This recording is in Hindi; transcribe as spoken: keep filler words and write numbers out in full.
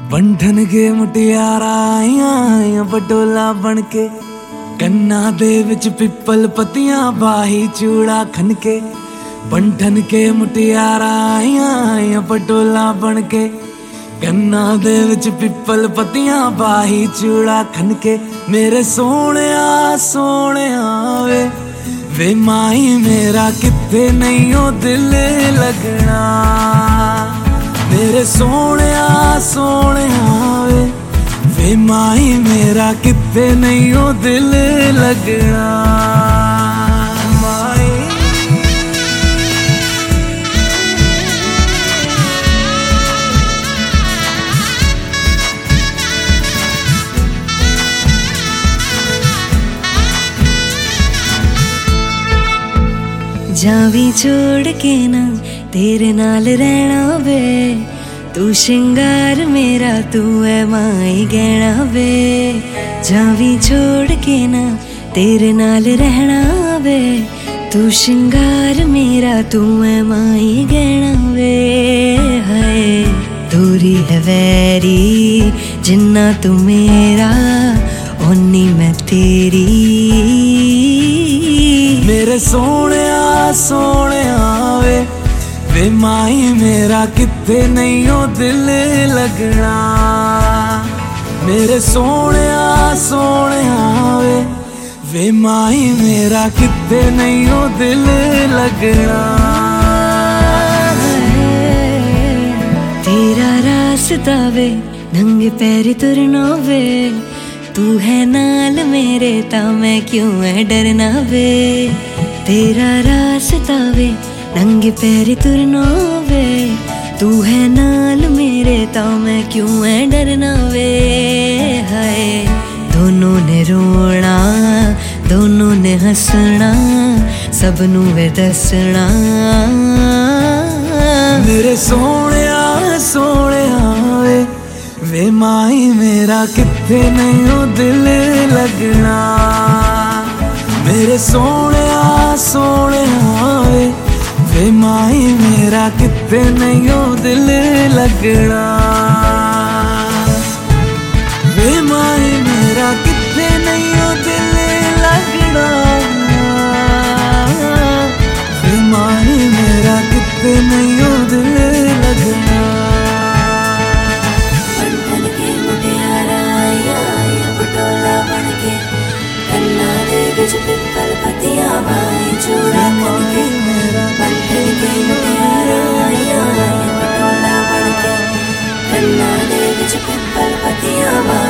बंधन के मुटियारा आइया बटोला बन के कन्ना दे विच पिपल पतियां बाही चूड़ा खनके। बंधन के मुटियारा आइया बटोला बन के कन्ना दे विच पिपल पतियां बाही चूड़ा खनके। मेरे सोने सोने वे वे माई मेरा किथे नहीं ओ दिल लगना। मेरे सोने सोने वे वे माई मेरा किथे नहीं ओ दिल लगना। माई जावी छोड़ के ना तेरे नाल रहना वे। तू शिंगार मेरा तू है माई गहना वे। जावी छोड़ के ना तेरे नाल रहना वे। तू शिंगार मेरा तू है माई गहना वे। हाय दूरी है वैरी जिन्ना तू मेरा ओनी मैं तेरी। मेरे सोने सोने वे वे माई मेरा किथे नहीं ओ दिल लगना। मेरे सोने सोने वे वे माई मेरा किथे नहीं ओ दिल लगना। तेरा रास्ता वे नंगे पैर तुरना वे। तू है नाल मेरे ता मैं क्यों है डरना वे। तेरा रास्ता वे नंगे पैर तुरना वे। तू है नाल मेरे ता मैं क्यों है डरना वे। हाय दोनों ने रोना दोनों ने हंसना सबनू वे दसना। मेरे सोने सोने वे वे माई मेरा किथे नहीं ओ दिल लगना। मेरे सोने सोने वे वे माई मेरा किथे नहीं ओ दिल लगना। वे माई मेरा किथे नहीं ओ दिल लगना। वे माई मेरा किथे नहीं ओ दिल लगना। बंधन के मुटियारा आया बटोला बन के कन्ना दे विच पिपल पतियां बाही चूड़ा खनके। बंधन के मुटियारा आया बटोला बन के कन्ना दे विच पिपल पतियां